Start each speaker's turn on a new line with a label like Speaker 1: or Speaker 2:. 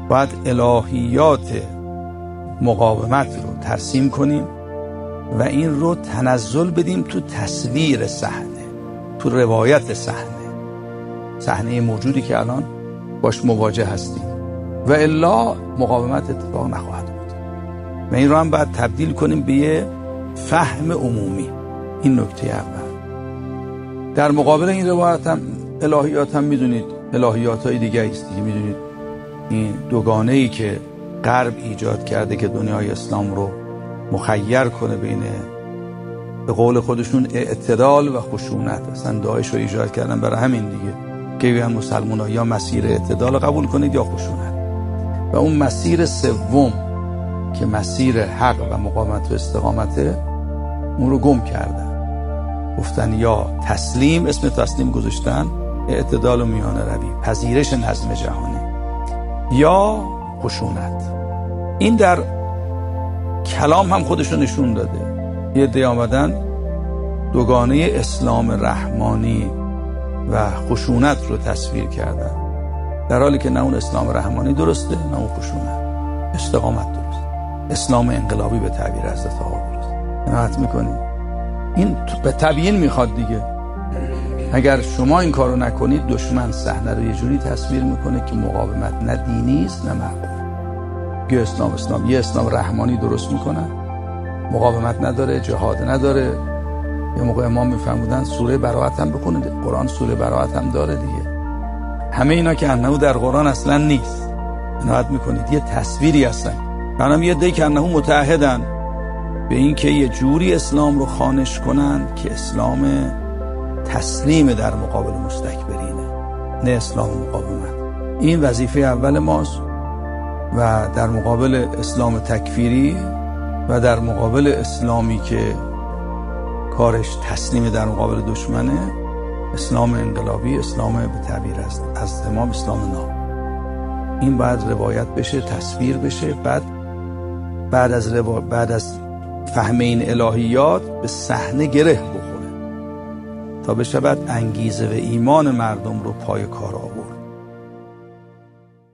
Speaker 1: باید الهیات مقاومت رو ترسیم کنیم و این رو تنزل بدیم تو تصویر صحنه، تو روایت صحنه موجودی که الان باش مواجه هستیم، و الا مقاومت اتفاق نخواهد بود. و این رو هم باید تبدیل کنیم به یه فهم عمومی. این نکته اول. در مقابل این روایت هم الهیات هم میدونید الهیات های دیگه است دیگه. میدونید این دوگانه‌ای که غرب ایجاد کرده که دنیای اسلام رو مخیر کنه بین، به قول خودشون، اعتدال و خشونت. اصلا داعش رو ایجاد کردن برای همین دیگه، که بیان مسلمان‌ها یا مسیر اعتدال رو قبول کنید یا خشونت. و اون مسیر سوم که مسیر حق و مقاومت و استقامته، اون رو گم کردن. گفتن یا تسلیم، اسم تسلیم گذاشتن، اعتدال و میانه روی، پذیرش نظم جهانی، یا خشونت. این در کلام هم خودشو نشون داده. یه عده آمدن دوگانه اسلام رحمانی و خشونت رو تصویر کردن، در حالی که نه اون اسلام رحمانی درسته نه اون خشونت. استقامت درست، اسلام انقلابی به تعبیر حضرت آقا درست. نهایت میکنید این به تبیین میخواد دیگه. اگر شما این کارو نکنید، دشمن صحنه رو یه جوری تصویر میکنه که مقاومت نه دینی است نه معقول. یه اسلام رحمانی درست میکنن، مقاومت نداره، جهاد نداره. یه موقع امام میفرمودن سوره براءت هم بخونید، قرآن سوره براءت هم داره دیگه. همه اینا که انه در قرآن اصلا نیست. نهایت میکنید یه تصویری هستن. منم یه دی که انه متعهدن به این که یه جوری اسلام رو خوانش کنن که اسلام تسلیم در مقابل مستکبرینه، نه اسلام مقاومت. این وظیفه اول ماست. و در مقابل اسلام تکفیری و در مقابل اسلامی که کارش تسلیم در مقابل دشمنه، اسلام انقلابی، اسلام به تعبیر است از امام اسلام ناب. این باید روایت بشه، تصویر بشه. بعد از فهم این الهیات به صحنه گره بخوره تا بشه بعد انگیزه و ایمان مردم رو پای کار آورد.